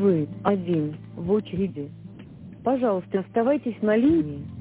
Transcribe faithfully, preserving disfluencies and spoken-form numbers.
Вы один в очереди. Пожалуйста, оставайтесь на линии.